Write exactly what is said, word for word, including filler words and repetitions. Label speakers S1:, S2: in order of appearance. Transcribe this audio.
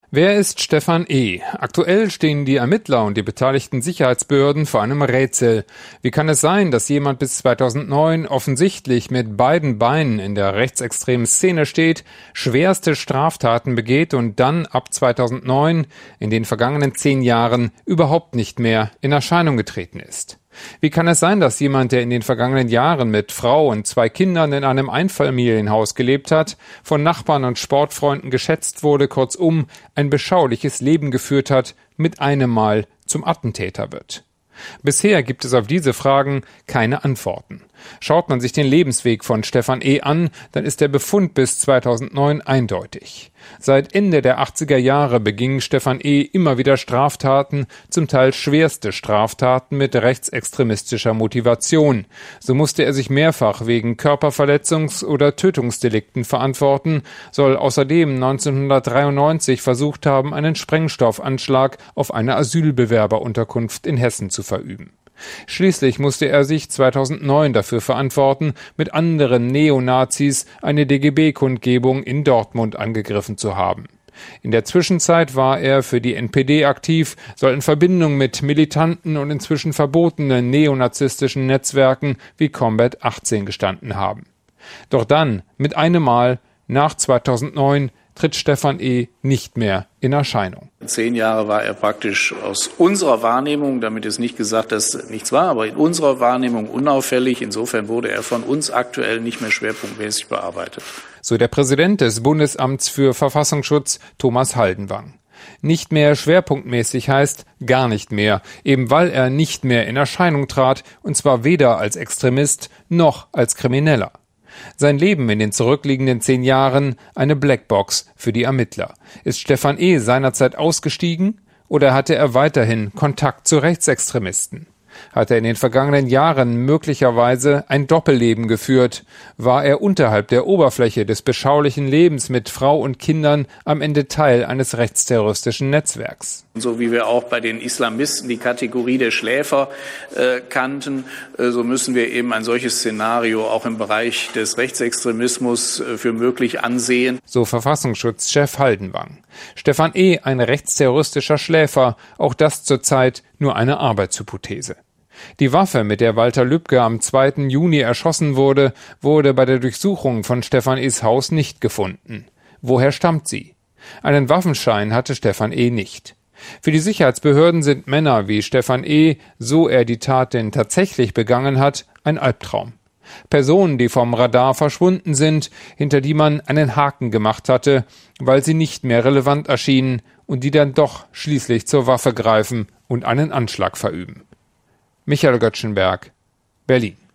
S1: Wer ist Stefan E.? Aktuell stehen die Ermittler und die beteiligten Sicherheitsbehörden vor einem Rätsel. Wie kann es sein, dass jemand bis zweitausendneun offensichtlich mit beiden Beinen in der rechtsextremen Szene steht, schwerste Straftaten begeht und dann ab zweitausendneun, in den vergangenen zehn Jahren, überhaupt nicht mehr in Erscheinung getreten ist? Wie kann es sein, dass jemand, der in den vergangenen Jahren mit Frau und zwei Kindern in einem Einfamilienhaus gelebt hat, von Nachbarn und Sportfreunden geschätzt wurde, kurzum ein beschauliches Leben geführt hat, mit einem Mal zum Attentäter wird? Bisher gibt es auf diese Fragen keine Antworten. Schaut man sich den Lebensweg von Stefan E. an, dann ist der Befund bis zweitausendneun eindeutig. Seit Ende der achtziger Jahre beging Stefan E. immer wieder Straftaten, zum Teil schwerste Straftaten mit rechtsextremistischer Motivation. So musste er sich mehrfach wegen Körperverletzungs- oder Tötungsdelikten verantworten, soll außerdem neunzehnhundertdreiundneunzig versucht haben, einen Sprengstoffanschlag auf eine Asylbewerberunterkunft in Hessen zu verüben. Schließlich musste er sich zweitausendneun dafür verantworten, mit anderen Neonazis eine D G B-Kundgebung in Dortmund angegriffen zu haben. In der Zwischenzeit war er für die N P D aktiv, soll in Verbindung mit militanten und inzwischen verbotenen neonazistischen Netzwerken wie Combat achtzehn gestanden haben. Doch dann, mit einem Mal, nach zweitausendneun, tritt Stefan E. nicht mehr in Erscheinung.
S2: Zehn Jahre war er praktisch aus unserer Wahrnehmung, damit ist nicht gesagt, dass nichts war, aber in unserer Wahrnehmung unauffällig. Insofern wurde er von uns aktuell nicht mehr schwerpunktmäßig bearbeitet.
S1: So der Präsident des Bundesamts für Verfassungsschutz, Thomas Haldenwang. Nicht mehr schwerpunktmäßig heißt gar nicht mehr, eben weil er nicht mehr in Erscheinung trat, und zwar weder als Extremist noch als Krimineller. Sein Leben in den zurückliegenden zehn Jahren eine Blackbox für die Ermittler. Ist Stefan E. seinerzeit ausgestiegen oder hatte er weiterhin Kontakt zu Rechtsextremisten? Hat er in den vergangenen Jahren möglicherweise ein Doppelleben geführt? War er unterhalb der Oberfläche des beschaulichen Lebens mit Frau und Kindern am Ende Teil eines rechtsterroristischen Netzwerks?
S2: So wie wir auch bei den Islamisten die Kategorie der Schläfer äh, kannten, äh, so müssen wir eben ein solches Szenario auch im Bereich des Rechtsextremismus äh, für möglich ansehen.
S1: So Verfassungsschutzchef Haldenwang. Stefan E. ein rechtsterroristischer Schläfer, auch das zurzeit nur eine Arbeitshypothese. Die Waffe, mit der Walter Lübcke am zweiten Juni erschossen wurde, wurde bei der Durchsuchung von Stefan E.s Haus nicht gefunden. Woher stammt sie? Einen Waffenschein hatte Stefan E. nicht. Für die Sicherheitsbehörden sind Männer wie Stefan E., so er die Tat denn tatsächlich begangen hat, ein Albtraum. Personen, die vom Radar verschwunden sind, hinter die man einen Haken gemacht hatte, weil sie nicht mehr relevant erschienen und die dann doch schließlich zur Waffe greifen und einen Anschlag verüben. Michael Göttschenberg, Berlin.